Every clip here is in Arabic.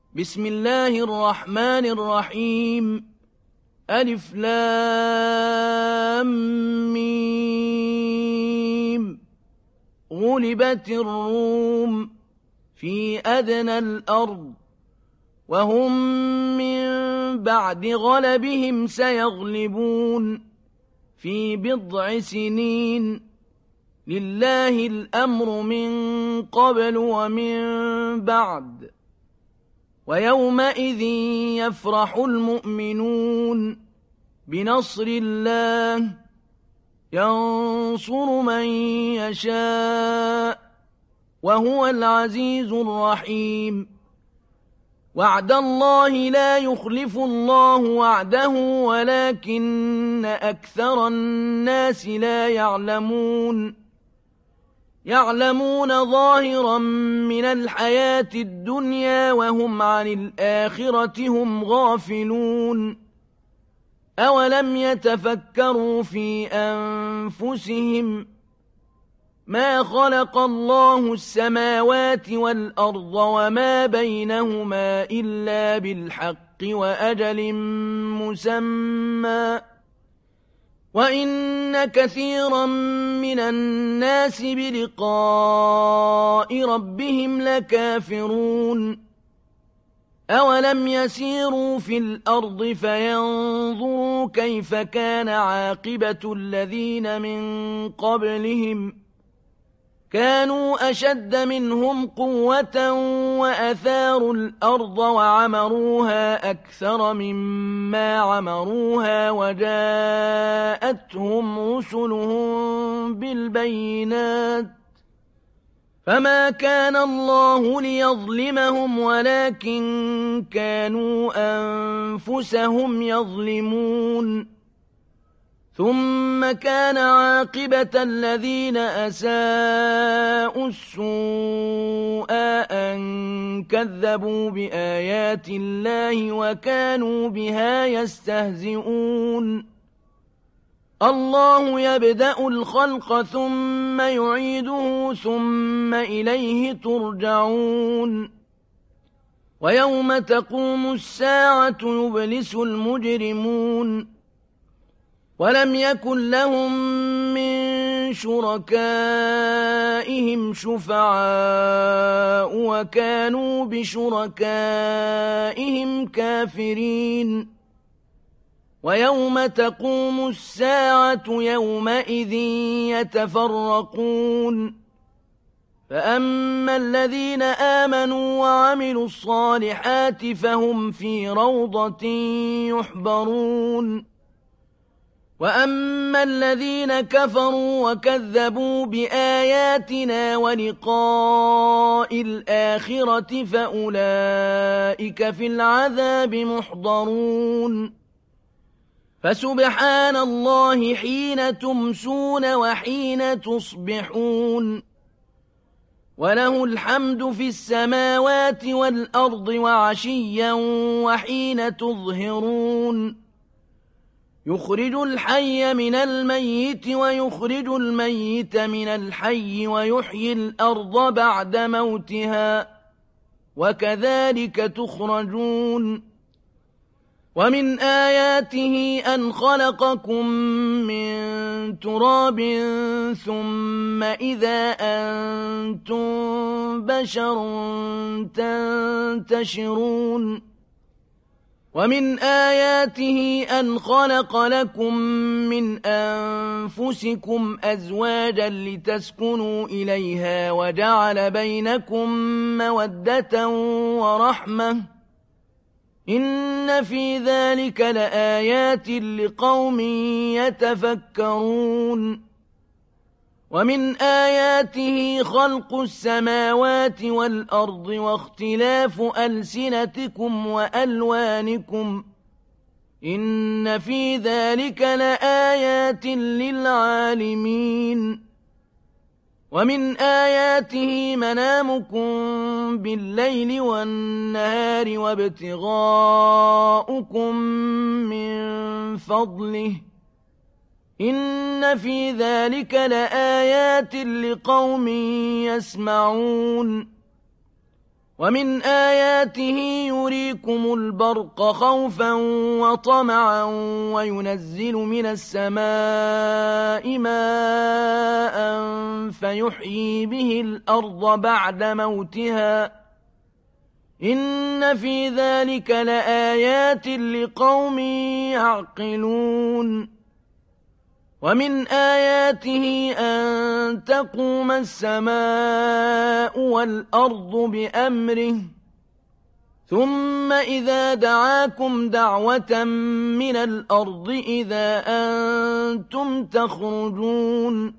بسم الله الرحمن الرحيم. ألف لام ميم. غلبت الروم في أدنى الأرض وهم من بعد غلبهم سيغلبون في بضع سنين. لله الأمر من قبل ومن بعد، ويومئذ يفرح المؤمنون بنصر الله ينصر من يشاء وهو العزيز الرحيم. وعد الله لا يخلف الله وعده ولكن أكثر الناس لا يعلمون ظاهرا من الحياة الدنيا وهم عن الآخرة هم غافلون. أولم يتفكروا في أنفسهم ما خلق الله السماوات والأرض وما بينهما إلا بالحق وأجل مسمى، وإن كثيرا من الناس بلقاء ربهم لكافرون. أولم يسيروا في الأرض فينظروا كيف كان عاقبة الذين من قبلهم، كانوا أشد منهم قوة وأثاروا الأرض وعمروها أكثر مما عمروها وجاءتهم رسلهم بالبينات، فما كان الله ليظلمهم ولكن كانوا أنفسهم يظلمون. ثم كان عاقبة الذين أساءوا السوء أن كذبوا بآيات الله وكانوا بها يستهزئون. الله يبدأ الخلق ثم يعيده ثم إليه ترجعون. ويوم تقوم الساعة يبلس المجرمون ولم يكن لهم من شركائهم شفعاء وكانوا بشركائهم كافرين. ويوم تقوم الساعة يومئذ يتفرقون، فأما الذين آمنوا وعملوا الصالحات فهم في روضة يحبرون، وأما الذين كفروا وكذبوا بآياتنا ولقاء الآخرة فأولئك في العذاب محضرون. فسبحان الله حين تمسون وحين تصبحون، وله الحمد في السماوات والأرض وعشيا وحين تظهرون. يخرج الحي من الميت ويخرج الميت من الحي ويحيي الأرض بعد موتها وكذلك تخرجون. ومن آياته أن خلقكم من تراب ثم إذا أنتم بشر تنتشرون. ومن آياته أن خلق لكم من أنفسكم أزواجا لتسكنوا إليها وجعل بينكم مودة ورحمة، إن في ذلك لآيات لقوم يتفكرون. ومن آياته خلق السماوات والأرض واختلاف ألسنتكم وألوانكم، إن في ذلك لآيات للعالمين. ومن آياته منامكم بالليل والنهار وابتغاؤكم من فضله، إن في ذلك لآيات لقوم يسمعون. ومن آياته يريكم البرق خوفا وطمعا وينزل من السماء ماء فيحيي به الأرض بعد موتها إن في ذلك لآيات لقوم يعقلون ومن آياته أن تقوم السماء والأرض بأمره ثم إذا دعاكم دعوة من الأرض إذا أنتم تخرجون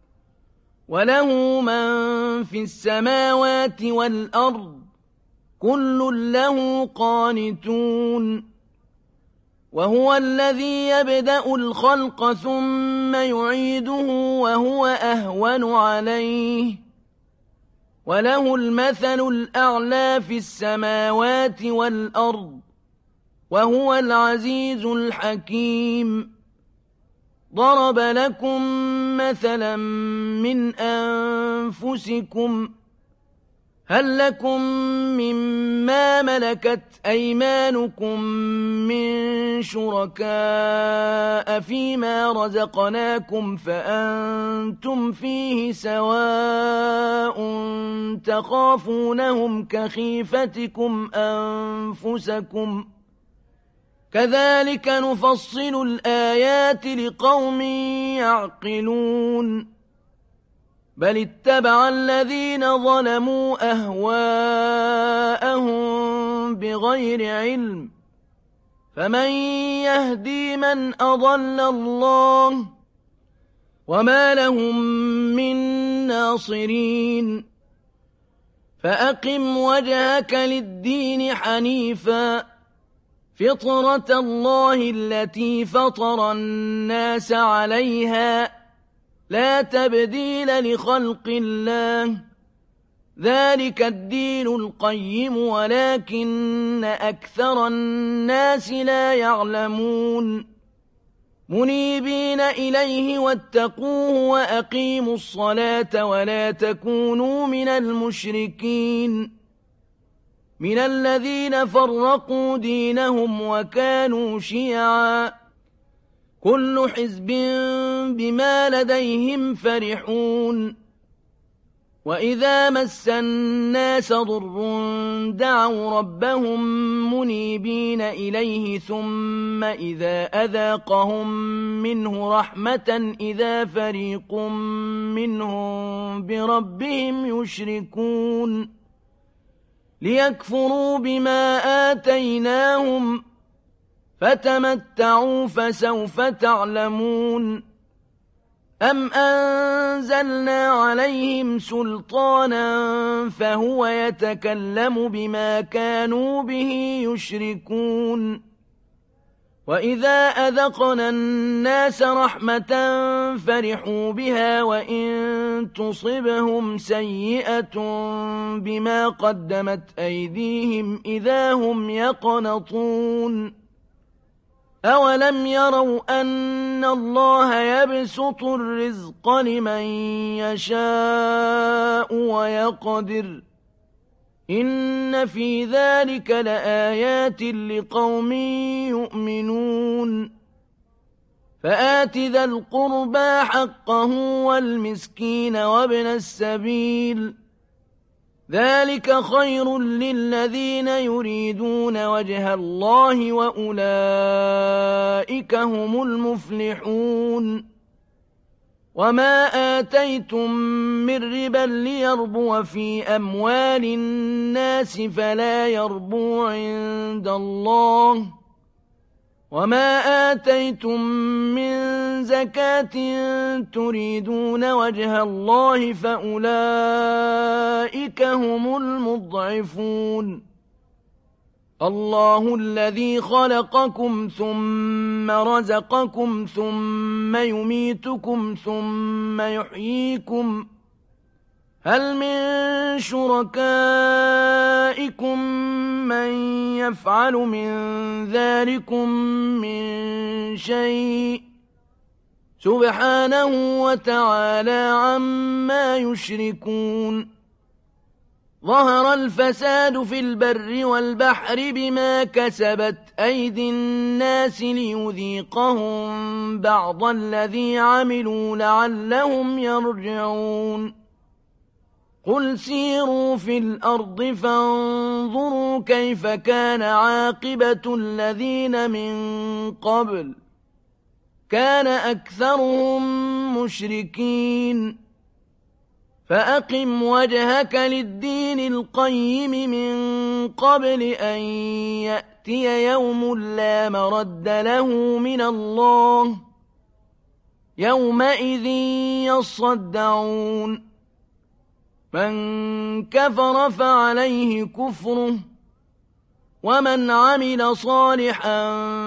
وله من في السماوات والأرض كل له قانتون وهو الذي يبدأ الخلق ثم يعيده وهو أهون عليه وله المثل الأعلى في السماوات والأرض وهو العزيز الحكيم ضرب لكم مثلا من أنفسكم هل لكم مما ملكت أيمانكم من شركاء فيما رزقناكم فأنتم فيه سواء تخافونهم كخيفتكم أنفسكم كذلك نفصل الآيات لقوم يعقلون بل اتبع الذين ظلموا أهواءهم بغير علم فمن يهدي من أضل الله وما لهم من ناصرين فأقم وجهك للدين حنيفا فطرة الله التي فطر الناس عليها لا تبديل لخلق الله ذلك الدين القيم ولكن أكثر الناس لا يعلمون منيبين إليه واتقوه وأقيموا الصلاة ولا تكونوا من المشركين من الذين فرقوا دينهم وكانوا شيعا كل حزب بما لديهم فرحون وإذا مس الناس ضر دعوا ربهم منيبين إليه ثم إذا أذاقهم منه رحمة إذا فريق منهم بربهم يشركون ليكفروا بما آتيناهم فتمتعوا فسوف تعلمون أم أنزلنا عليهم سلطانا فهو يتكلم بما كانوا به يشركون وإذا أذقنا الناس رحمة فرحوا بها وإن تصبهم سيئة بما قدمت أيديهم إذا هم يقنطون أولم يروا أن الله يبسط الرزق لمن يشاء ويقدر إن في ذلك لآيات لقوم يؤمنون فآت ذا القربى حقه والمسكين وابن السبيل ذلك خير للذين يريدون وجه الله وأولئك هم المفلحون وما آتيتم من ربا ليربو في أموال الناس فلا يربو عند الله وما آتيتم من زكاة تريدون وجه الله فأولئك هم المضعفون الله الذي خلقكم ثم رزقكم ثم يميتكم ثم يحييكم هل من شركائكم من يفعل من ذلكم من شيء سبحانه وتعالى عما يشركون ظهر الفساد في البر والبحر بما كسبت أيدي الناس ليذيقهم بعض الذي عملوا لعلهم يرجعون قل سيروا في الأرض فانظروا كيف كان عاقبة الذين من قبل كان أكثرهم مشركين فأقم وجهك للدين القيم من قبل أن يأتي يوم لا مرد له من الله يومئذ يصدعون من كفر فعليه كفره ومن عمل صالحا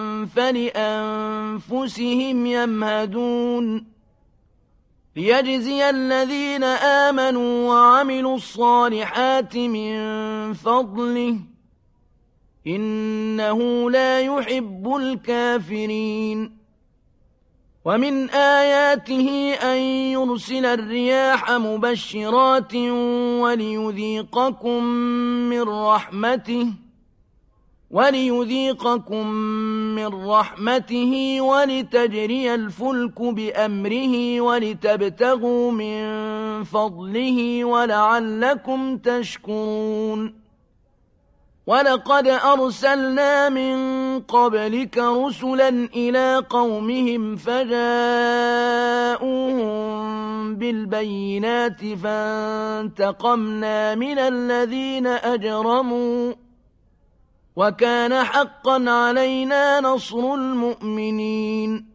فلأنفسهم يمهدون ليجزي الذين آمنوا وعملوا الصالحات من فضله إنه لا يحب الكافرين ومن آياته أن يرسل الرياح مبشرات وليذيقكم من رحمته ولتجري الفلك بأمره ولتبتغوا من فضله ولعلكم تشكرون ولقد أرسلنا من قبلك رسلا إلى قومهم فجاءوهم بالبينات فانتقمنا من الذين أجرموا وكان حقا علينا نصر المؤمنين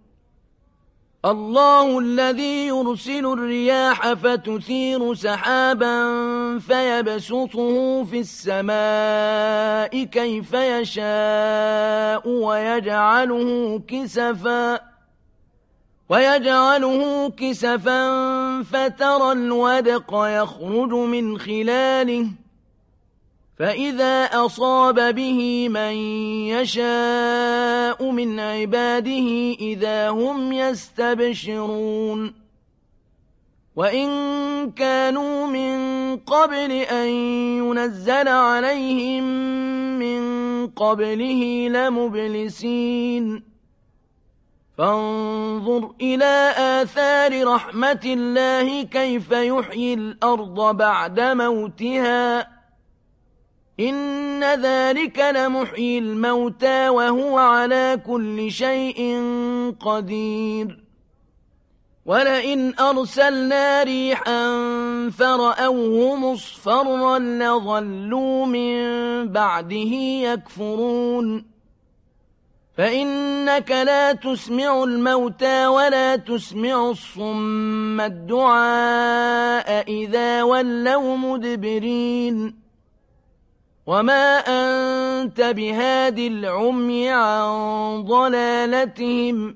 الله الذي يرسل الرياح فتثير سحابا فيبسطه في السماء كيف يشاء ويجعله كسفا فترى الودق يخرج من خلاله فإذا أصاب به من يشاء من عباده إذا هم يستبشرون وإن كانوا من قبل أن ينزل عليهم من قبله لمبلسين فانظر إلى آثار رحمة الله كيف يحيي الأرض بعد موتها إن ذلك لمحيي الموتى وهو على كل شيء قدير ولئن أرسلنا ريحا فرأوه مصفرا لظلوا من بعده يكفرون فإنك لا تسمع الموتى ولا تسمع الصم الدعاء إذا ولوا مدبرين وما أنت بهاد العمي عن ضلالتهم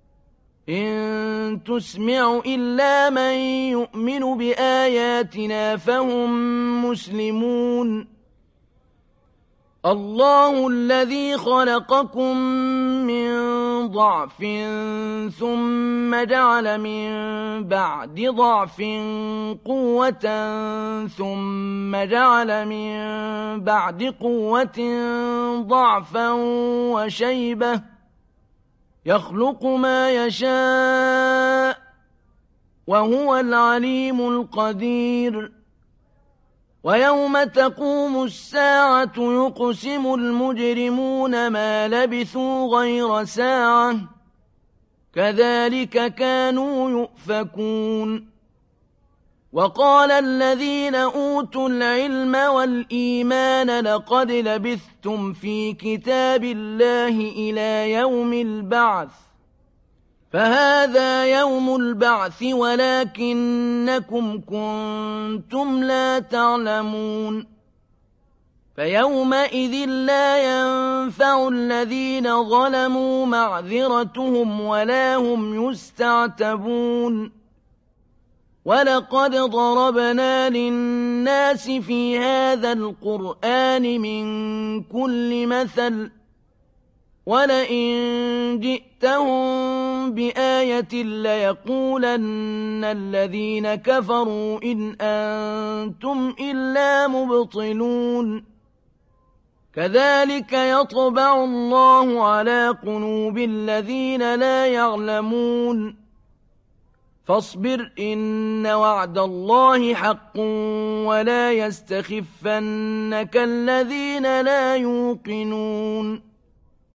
إن تسمع إلا من يؤمن بآياتنا فهم مسلمون الله الذي خلقكم من ضعف ثم جعل من بعد ضعف قوة ثم جعل من بعد قوة ضعفا وشيبة يخلق ما يشاء وهو العليم القدير ويوم تقوم الساعة يقسم المجرمون ما لبثوا غير ساعة كذلك كانوا يؤفكون وقال الذين أوتوا العلم والإيمان لقد لبثتم في كتاب الله إلى يوم البعث فهذا يوم البعث ولكنكم كنتم لا تعلمون فيومئذ لا ينفع الذين ظلموا معذرتهم ولا هم يستعتبون ولقد ضربنا للناس في هذا القرآن من كل مثل ولئن جئتهم بآية ليقولن الذين كفروا إن أنتم إلا مبطلون كذلك يطبع الله على قلوب الذين لا يعلمون فاصبر إن وعد الله حق ولا يستخفنك الذين لا يوقنون